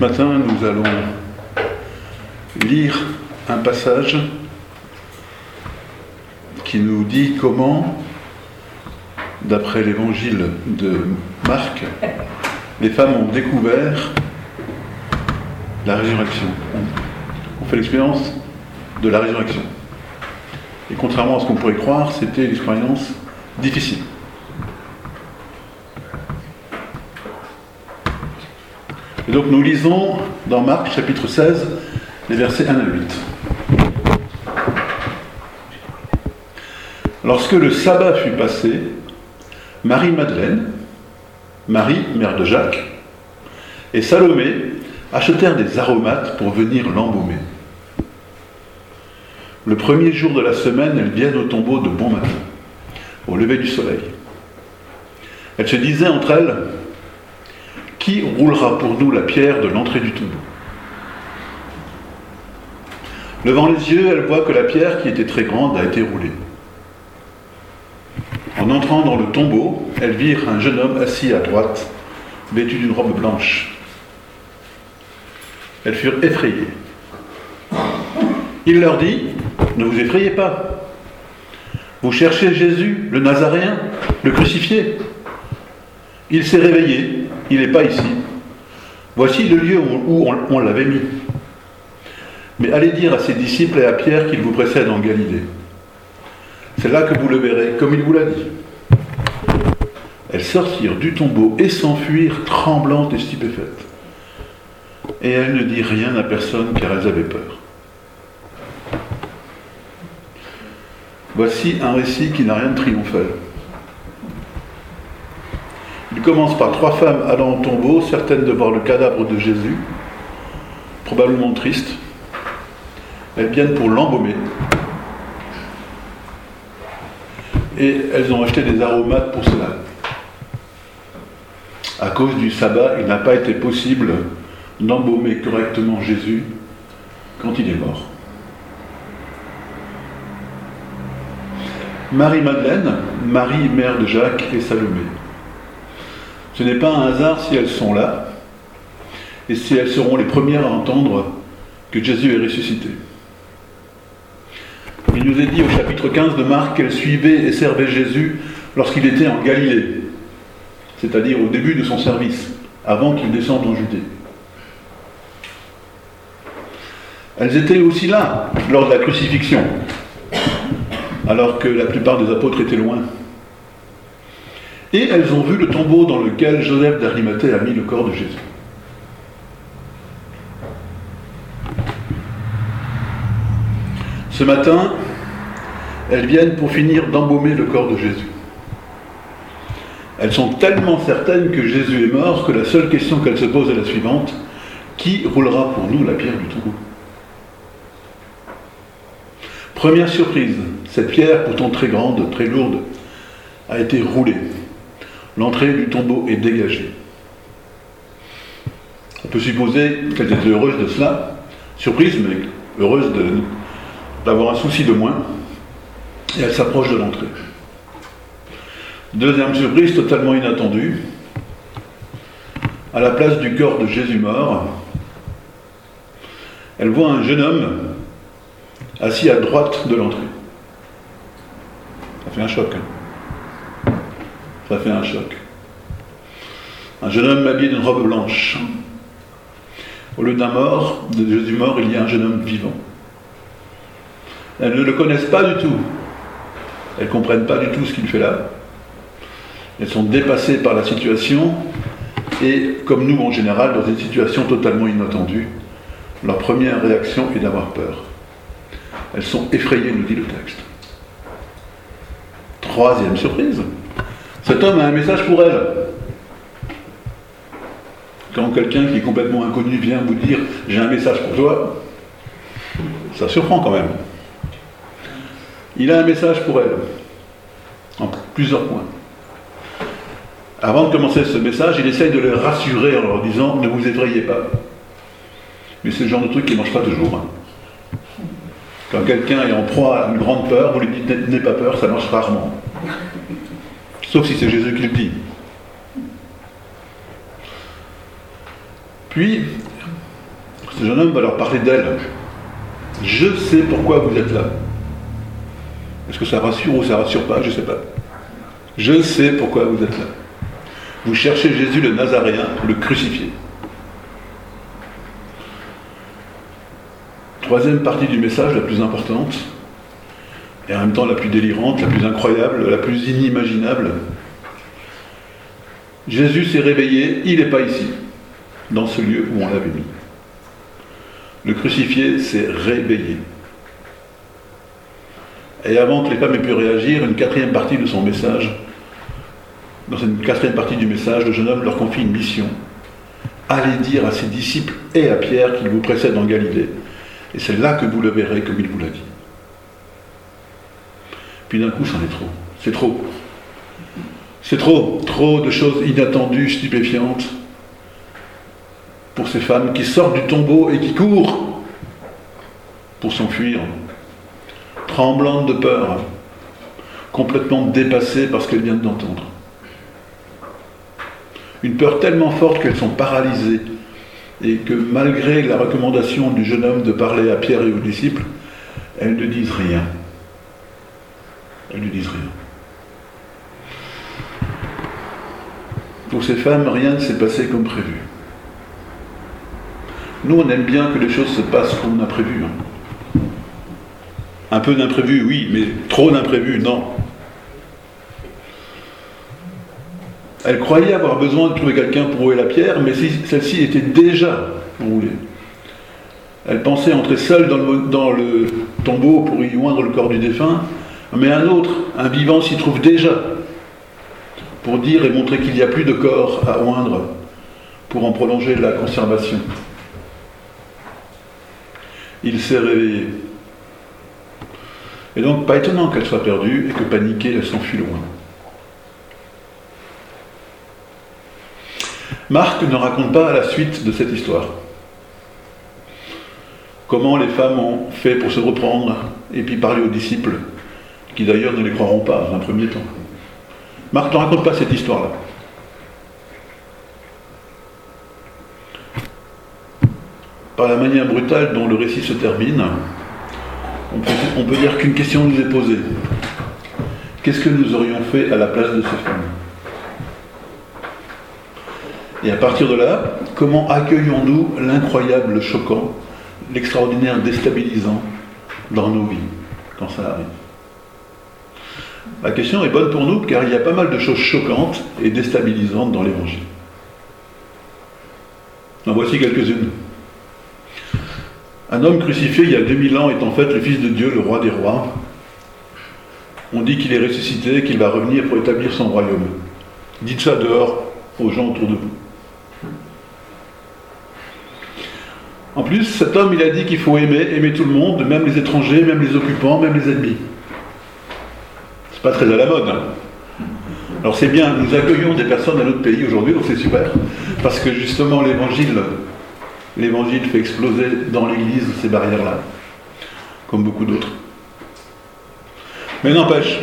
matin, nous allons lire un passage qui nous dit comment, d'après l'évangile de Marc, les femmes ont découvert la résurrection. On fait l'expérience de la résurrection. Et contrairement à ce qu'on pourrait croire, c'était une expérience difficile. Et donc nous lisons dans Marc chapitre 16, les versets 1 à 8. Lorsque le sabbat fut passé, Marie-Madeleine, Marie, mère de Jacques, et Salomé achetèrent des aromates pour venir l'embaumer. Le premier jour de la semaine, elles viennent au tombeau de bon matin, au lever du soleil. Elles se disaient entre elles: qui roulera pour nous la pierre de l'entrée du tombeau? Levant les yeux, elles voient que la pierre, qui était très grande, a été roulée. En entrant dans le tombeau, elles virent un jeune homme assis à droite, vêtu d'une robe blanche. Elles furent effrayées. Il leur dit: ne vous effrayez pas. Vous cherchez Jésus, le Nazaréen, le crucifié. Il s'est réveillé, il n'est pas ici. Voici le lieu où on l'avait mis. Mais allez dire à ses disciples et à Pierre qu'il vous précède en Galilée. C'est là que vous le verrez, comme il vous l'a dit. Elles sortirent du tombeau et s'enfuirent, tremblantes et stupéfaites. Et elles ne dirent rien à personne, car elles avaient peur. Voici un récit qui n'a rien de triomphal. Il commence par 3 femmes allant au tombeau, certaines de voir le cadavre de Jésus, probablement tristes. Elles viennent pour l'embaumer. Et elles ont acheté des aromates pour cela. À cause du sabbat, il n'a pas été possible d'embaumer correctement Jésus quand il est mort. Marie-Madeleine, Marie, mère de Jacques, et Salomé. Ce n'est pas un hasard si elles sont là, et si elles seront les premières à entendre que Jésus est ressuscité. Il nous est dit au chapitre 15 de Marc qu'elles suivaient et servaient Jésus lorsqu'il était en Galilée, c'est-à-dire au début de son service, avant qu'il descende en Judée. Elles étaient aussi là lors de la crucifixion, alors que la plupart des apôtres étaient loin. Et elles ont vu le tombeau dans lequel Joseph d'Arimathée a mis le corps de Jésus. Ce matin, elles viennent pour finir d'embaumer le corps de Jésus. Elles sont tellement certaines que Jésus est mort que la seule question qu'elles se posent est la suivante: qui roulera pour nous la pierre du tombeau? Première surprise, cette pierre, pourtant très grande, très lourde, a été roulée. L'entrée du tombeau est dégagée. On peut supposer qu'elle était heureuse de cela, surprise, mais heureuse d'avoir un souci de moins, et elle s'approche de l'entrée. Deuxième surprise, totalement inattendue, à la place du corps de Jésus mort, elle voit un jeune homme assis à droite de l'entrée. Ça fait un choc. Ça fait un choc. Un jeune homme habillé d'une robe blanche. Au lieu de Jésus mort, il y a un jeune homme vivant. Elles ne le connaissent pas du tout. Elles ne comprennent pas du tout ce qu'il fait là. Elles sont dépassées par la situation et, comme nous en général, dans une situation totalement inattendue, leur première réaction est d'avoir peur. Elles sont effrayées, nous dit le texte. Troisième surprise, cet homme a un message pour elles. Quand quelqu'un qui est complètement inconnu vient vous dire « j'ai un message pour toi », ça surprend quand même. Il a un message pour elles, en plusieurs points. Avant de commencer ce message, il essaye de les rassurer en leur disant « ne vous effrayez pas ». Mais c'est le genre de truc qui ne marche pas toujours. Quand quelqu'un est en proie à une grande peur, vous lui dites « n'aie pas peur », ça marche rarement. Sauf si c'est Jésus qui le dit. Puis, Ce jeune homme va leur parler d'elle. Je sais pourquoi vous êtes là. Est-ce que ça rassure ou ça rassure pas? Je ne sais pas. Je sais pourquoi vous êtes là. Vous cherchez Jésus le Nazaréen, le crucifié. Troisième partie du message, la plus importante, et en même temps la plus délirante, la plus incroyable, la plus inimaginable. Jésus s'est réveillé, il n'est pas ici, dans ce lieu où on l'avait mis. Le crucifié s'est réveillé. Et avant que les femmes aient pu réagir, une quatrième partie de son message, dans cette quatrième partie du message, le jeune homme leur confie une mission. Allez dire à ses disciples et à Pierre qu'il vous précède en Galilée. Et c'est là que vous le verrez comme il vous l'a dit. Puis d'un coup, c'en est trop. C'est trop. C'est trop. Trop de choses inattendues, stupéfiantes, pour ces femmes qui sortent du tombeau et qui courent pour s'enfuir, tremblantes de peur, complètement dépassées par ce qu'elles viennent d'entendre. Une peur tellement forte qu'elles sont paralysées et que malgré la recommandation du jeune homme de parler à Pierre et aux disciples, elles ne disent rien. Elles ne disent rien. Pour ces femmes, rien ne s'est passé comme prévu. Nous, on aime bien que les choses se passent comme on a prévu. Un peu d'imprévu, oui, mais trop d'imprévu, non. Elle croyait avoir besoin de trouver quelqu'un pour rouler la pierre, mais celle-ci était déjà roulée. Elle pensait entrer seule dans le tombeau pour y oindre le corps du défunt, mais un autre, un vivant, s'y trouve déjà pour dire et montrer qu'il n'y a plus de corps à oindre pour en prolonger la conservation. Il s'est réveillé. Et donc, pas étonnant qu'elle soit perdue et que paniquée, elle s'enfuit loin. Marc ne raconte pas la suite de cette histoire. Comment les femmes ont fait pour se reprendre et puis parler aux disciples, qui d'ailleurs ne les croiront pas dans un premier temps. Marc ne raconte pas cette histoire-là. Par la manière brutale dont le récit se termine, on peut dire qu'une question nous est posée. Qu'est-ce que nous aurions fait à la place de ces femmes ? Et à partir de là, comment accueillons-nous l'incroyable, le choquant, l'extraordinaire déstabilisant dans nos vies, quand ça arrive ? La question est bonne pour nous, car il y a pas mal de choses choquantes et déstabilisantes dans l'Évangile. En voici quelques-unes. Un homme crucifié il y a 2000 ans est en fait le Fils de Dieu, le Roi des rois. On dit qu'il est ressuscité, qu'il va revenir pour établir son royaume. Dites ça dehors aux gens autour de vous. En plus, cet homme, il a dit qu'il faut aimer tout le monde, même les étrangers, même les occupants, même les ennemis. C'est pas très à la mode. Alors c'est bien, nous accueillons des personnes à notre pays aujourd'hui, donc c'est super, parce que justement l'évangile fait exploser dans l'Église ces barrières-là, comme beaucoup d'autres. Mais n'empêche.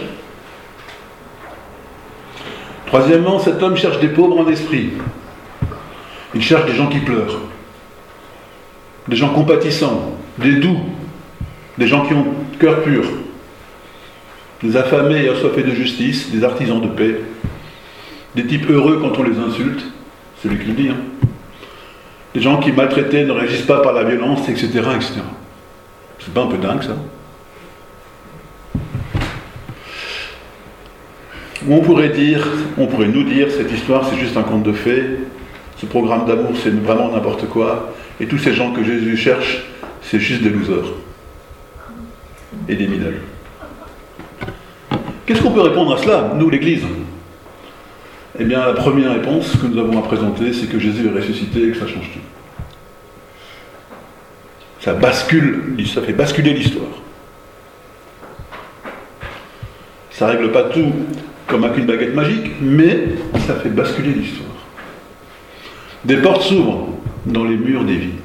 Troisièmement, cet homme cherche des pauvres en esprit. Il cherche des gens qui pleurent, des gens compatissants, des doux, des gens qui ont cœur pur, des affamés et assoiffés de justice, des artisans de paix, des types heureux quand on les insulte, c'est lui qui le dit, des gens qui maltraités ne réagissent pas par la violence, etc., etc. C'est pas un peu dingue ça ? On pourrait nous dire, cette histoire c'est juste un conte de fées, ce programme d'amour c'est vraiment n'importe quoi, et tous ces gens que Jésus cherche, c'est juste des losers et des mineurs. Qu'est-ce qu'on peut répondre à cela, nous l'Église ? Eh bien, la première réponse que nous avons à présenter, c'est que Jésus est ressuscité et que ça change tout. Ça fait basculer l'histoire. Ça ne règle pas tout comme avec une baguette magique, mais ça fait basculer l'histoire. Des portes s'ouvrent dans les murs des vies.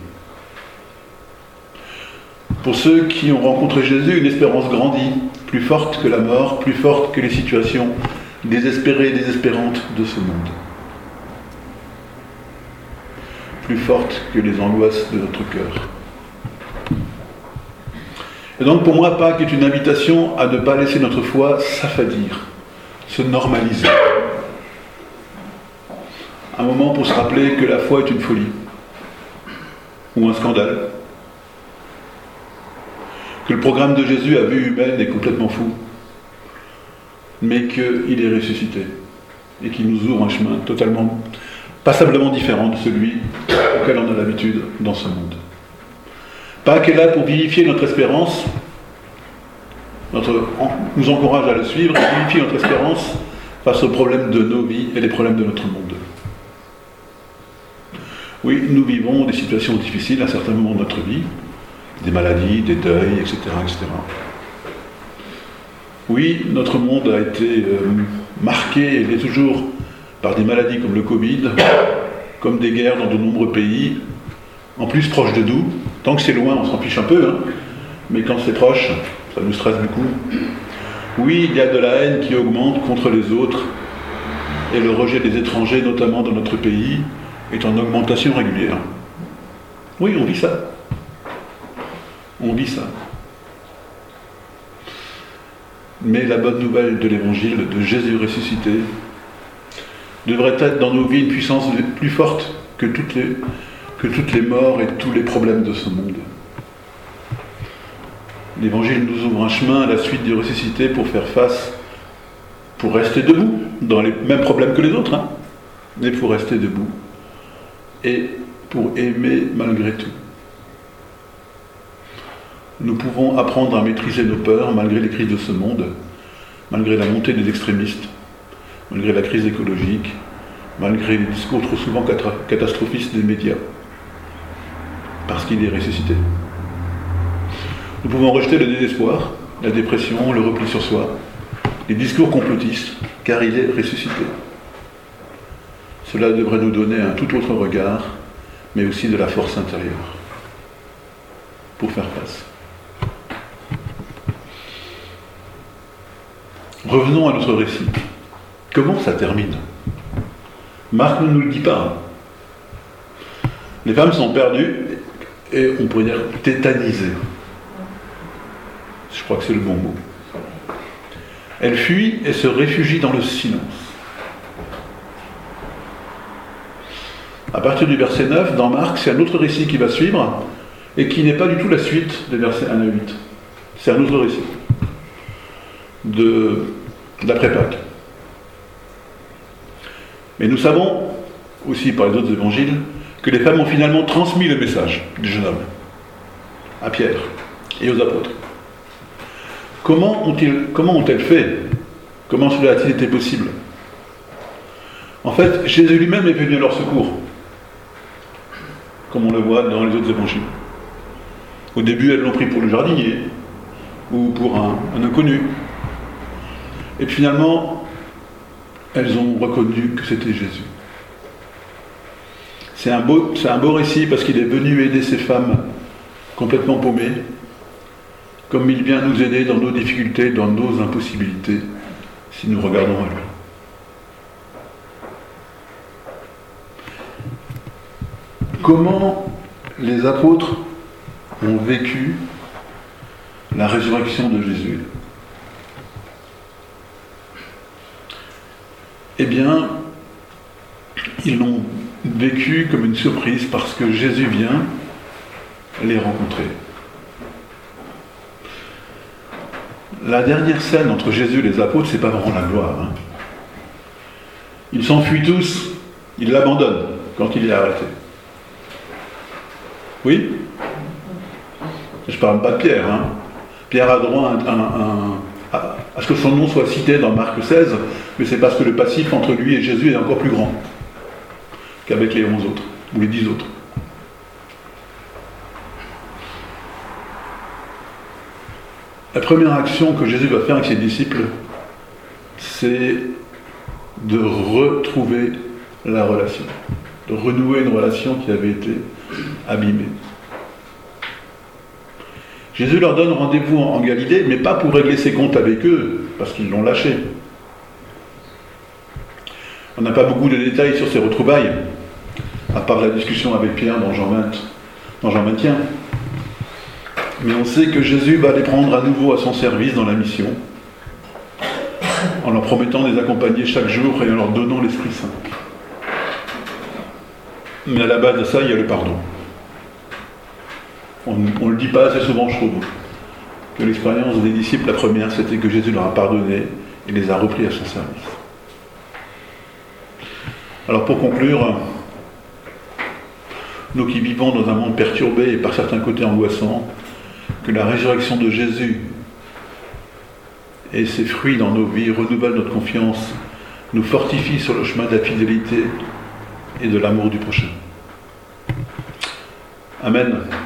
Pour ceux qui ont rencontré Jésus, une espérance grandit, plus forte que la mort, plus forte que les situations désespérées et désespérantes de ce monde. plus fortes que les angoisses de notre cœur. Et donc pour moi, Pâques est une invitation à ne pas laisser notre foi s'affadir, se normaliser. Un moment pour se rappeler que la foi est une folie, ou un scandale, que le programme de Jésus à vue humaine est complètement fou, mais qu'il est ressuscité, et qu'il nous ouvre un chemin totalement, passablement différent de celui auquel on a l'habitude dans ce monde. Pâques est là pour vivifier notre espérance, nous encourage à le suivre, et vivifier notre espérance face aux problèmes de nos vies et les problèmes de notre monde. Oui, nous vivons des situations difficiles à certains moments de notre vie, des maladies, des deuils, etc., etc. Oui, notre monde a été marqué, et l'est toujours, par des maladies comme le Covid, comme des guerres dans de nombreux pays, en plus proches de nous. Tant que c'est loin, on s'en fiche un peu, hein, mais quand c'est proche, ça nous stresse beaucoup. Oui, il y a de la haine qui augmente contre les autres, et le rejet des étrangers, notamment dans notre pays, est en augmentation régulière. Oui, on vit ça. On vit ça. Mais la bonne nouvelle de l'évangile de Jésus ressuscité devrait être dans nos vies une puissance plus forte que toutes les morts et tous les problèmes de ce monde. L'évangile nous ouvre un chemin à la suite du ressuscité pour faire face, pour rester debout, dans les mêmes problèmes que les autres, hein, mais pour rester debout et pour aimer malgré tout. Nous pouvons apprendre à maîtriser nos peurs malgré les crises de ce monde, malgré la montée des extrémistes, malgré la crise écologique, malgré les discours trop souvent catastrophistes des médias, parce qu'il est ressuscité. Nous pouvons rejeter le désespoir, la dépression, le repli sur soi, les discours complotistes, car il est ressuscité. Cela devrait nous donner un tout autre regard, mais aussi de la force intérieure pour faire face. Revenons à notre récit. Comment ça termine ? Marc ne nous le dit pas. Les femmes sont perdues et on pourrait dire tétanisées. Je crois que c'est le bon mot. Elles fuient et se réfugient dans le silence. À partir du verset 9, dans Marc, c'est un autre récit qui va suivre et qui n'est pas du tout la suite des versets 1 à 8. C'est un autre récit d'après-Pâques. Mais nous savons, aussi par les autres évangiles, que les femmes ont finalement transmis le message du jeune homme à Pierre et aux apôtres. Comment ont-elles fait ? Comment cela a-t-il été possible ? En fait, Jésus lui-même est venu à leur secours, comme on le voit dans les autres évangiles. Au début, elles l'ont pris pour le jardinier, ou pour un inconnu. Et puis finalement, elles ont reconnu que c'était Jésus. C'est un beau récit parce qu'il est venu aider ces femmes complètement paumées, comme il vient nous aider dans nos difficultés, dans nos impossibilités, si nous regardons à lui. Comment les apôtres ont vécu la résurrection de Jésus ? Eh bien, ils l'ont vécu comme une surprise parce que Jésus vient les rencontrer. La dernière scène entre Jésus et les apôtres, c'est pas vraiment la gloire. Hein. Ils s'enfuient tous, ils l'abandonnent quand il est arrêté. Oui ? Je ne parle pas de Pierre. Hein. Pierre a droit à ce que son nom soit cité dans Marc 16, mais c'est parce que le passif entre lui et Jésus est encore plus grand qu'avec les 11 autres, ou les 10 autres. La première action que Jésus va faire avec ses disciples, c'est de retrouver la relation, de renouer une relation qui avait été abîmée. Jésus leur donne rendez-vous en Galilée, mais pas pour régler ses comptes avec eux, parce qu'ils l'ont lâché. On n'a pas beaucoup de détails sur ces retrouvailles, à part la discussion avec Pierre dans Jean 21. Mais on sait que Jésus va les prendre à nouveau à son service dans la mission, en leur promettant de les accompagner chaque jour et en leur donnant l'Esprit Saint. Mais à la base de ça, il y a le pardon. On ne le dit pas assez souvent, je trouve, que l'expérience des disciples, la première, c'était que Jésus leur a pardonné et les a repris à son service. Alors pour conclure, nous qui vivons dans un monde perturbé et par certains côtés angoissant, que la résurrection de Jésus et ses fruits dans nos vies renouvellent notre confiance, nous fortifient sur le chemin de la fidélité et de l'amour du prochain. Amen.